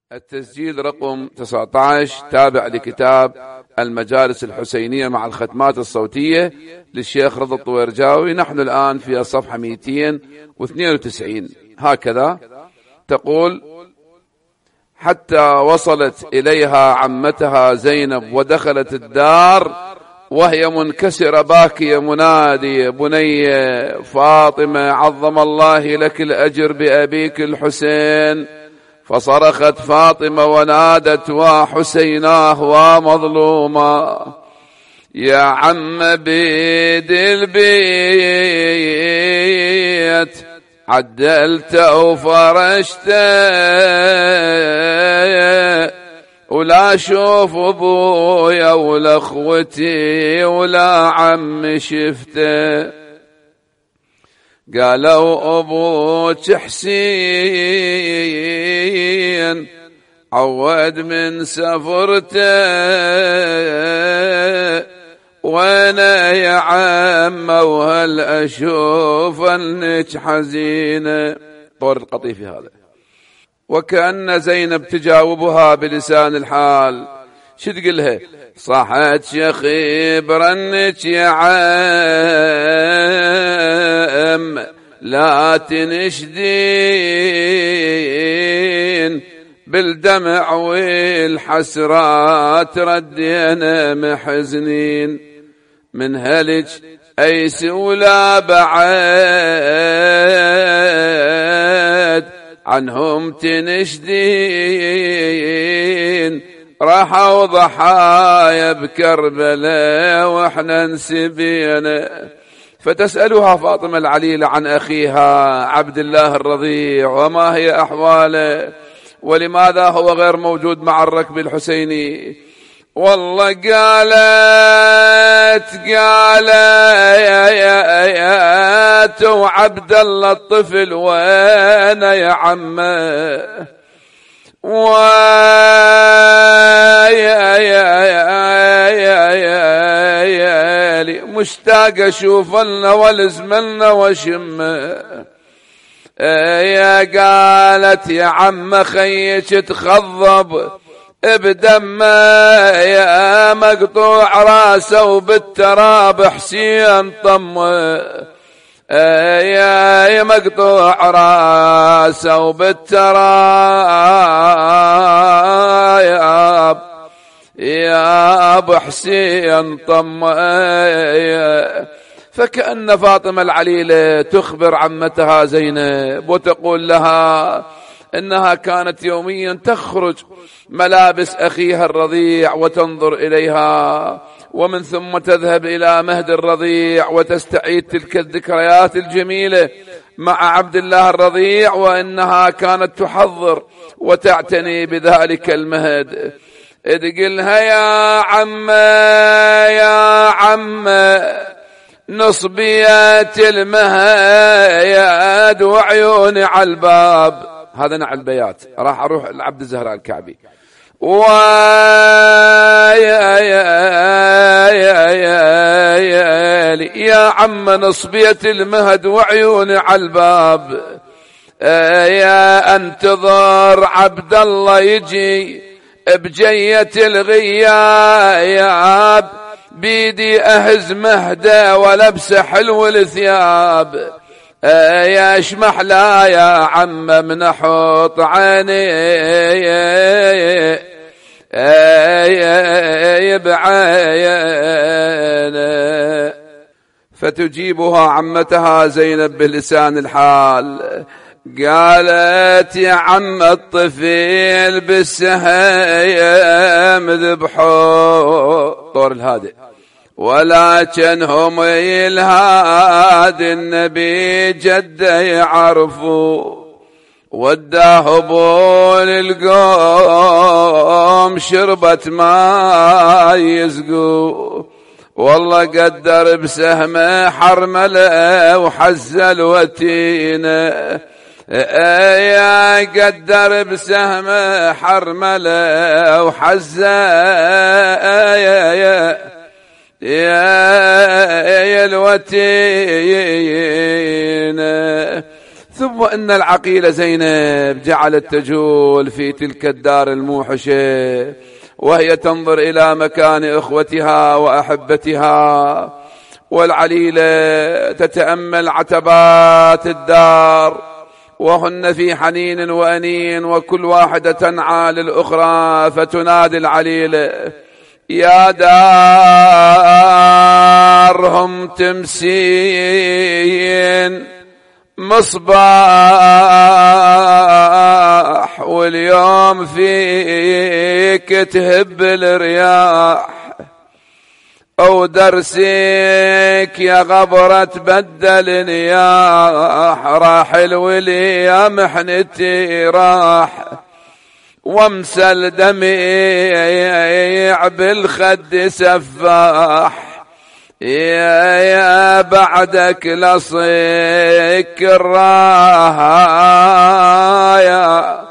التسجيل رقم 19 تابع لكتاب المجالس الحسينية مع الختمات الصوتية للشيخ رضا الطويرجاوي. نحن الآن في الصفحة 292. هكذا تقول: حتى وصلت إليها عمتها زينب ودخلت الدار وهي منكسرة باكية منادية: بني فاطمة عظم الله لك الأجر بأبيك الحسين. فصرخت فاطمة ونادت: وحسيناه ومظلوما، يا عم بيد البيت عدلت وفرشت ولا شوف ابويا ولا اخوتي ولا عم شفته. قالوا ابوك حسين عود من سفرته، وانا يا عم وهل اشوف انك حزينه. طور القطيفي هذا. وكأن زينب تجاوبها بلسان الحال. شو تقولها؟ صحت يا خبر انك يا عم لا تنشدين، بالدمع والحسرات ردينا محزنين، من هلج ايس ولا بعد عنهم تنشدين، راحوا ضحايا بكربلاء واحنا نسبينا. فتسألها فاطمة العليلة عن أخيها عبد الله الرضيع وما هي أحواله، ولماذا هو غير موجود مع الركب الحسيني. والله قالت يا وعبد الله الطفل وين يا عمه، يا مشتاق اشوف لنا ولزمنا وشمه. يا قالت يا عم خيك تخضب بدمه، يا مقطوع راسه وبالتراب حسين طمه، يا مقطوع راسه وبالتراب يا ابو حسين طمه. فكأن فاطمة العليلة تخبر عمتها زينب وتقول لها إنها كانت يوميا تخرج ملابس أخيها الرضيع وتنظر إليها، ومن ثم تذهب إلى مهد الرضيع وتستعيد تلك الذكريات الجميلة مع عبد الله الرضيع، وإنها كانت تحضر وتعتني بذلك المهد. تقلها يا عم نصبية المهيد وعيوني على الباب. هذا نوع البيات. راح اروح لعبد الزهراء الكعبي. يا عم نصبية المهد وعيوني على الباب، يا انتظر عبد الله يجي بجية الغياب، بيدي أهز مهدى ولبس حلو الثياب، يا اشمح لا يا عم من حوط عيني بعينه. فتجيبها عمتها زينب بلسان الحال. قالت يا عم الطفيل بالسهيم ذبحوا. طور الهادئ. ولكنهم يلهاد النبي جده يعرفوا، وداه بول القوم شربت ما يسقوا، والله قدر بسهمه حرمله وحزل وتينه، يا قدر بسهمه حرمله وحزل يا الوتين. ثم إن العقيلة زينب جعلت تجول في تلك الدار الموحشة وهي تنظر إلى مكان إخوتها وأحبتها، والعليلة تتأمل عتبات الدار وهن في حنين وأنين، وكل واحدة تنعى للأخرى، فتنادي العليلة: يا دارهم تمسين مصباح، واليوم فيك تهب الرياح، أو درسك يا غبرة تبدل نياح، راح الولي يا محنتي راح، وامسل دميع بالخد سفاح، يا بعدك لصيك الرايا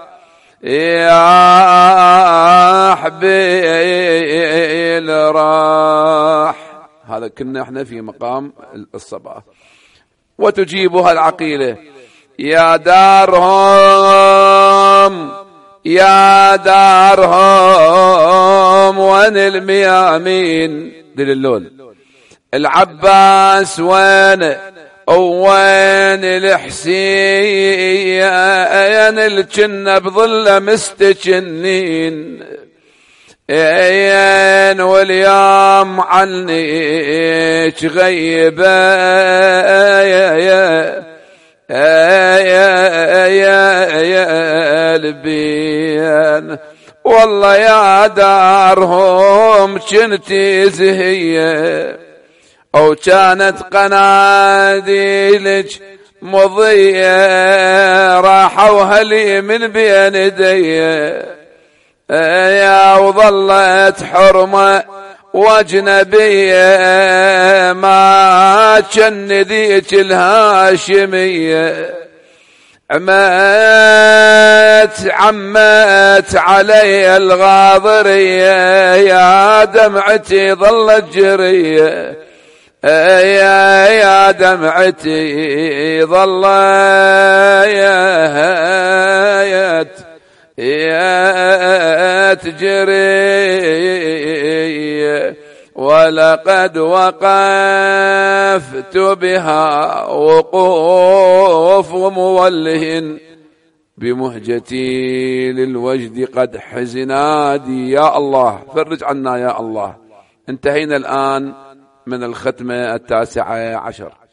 يا حبيل راح. هذا كنا احنا في مقام الصباح. وتجيبها العقيلة: يا دارهم يا دارهم وين الميامين دللول، العباس وين وين الحسين الجنة بظل مستجنين، اين واليوم عنك غيبة يا البيان، والله يا دارهم كنتي زهية، أو كانت قناديلك مضية، راحوا لي من بين يدي، يا وظلت حرمة واجنبية، ما كان ذيك الهاشمية، عمت علي الغاضرية، يا دمعتي ظلت جرية، يا دمعتي ظلت يا تجري، ولقد وقفت بها وقوف موله، بمهجتي للوجد قد حزنادي. يا الله فرج عنا يا الله. انتهينا الآن من الختمة 19.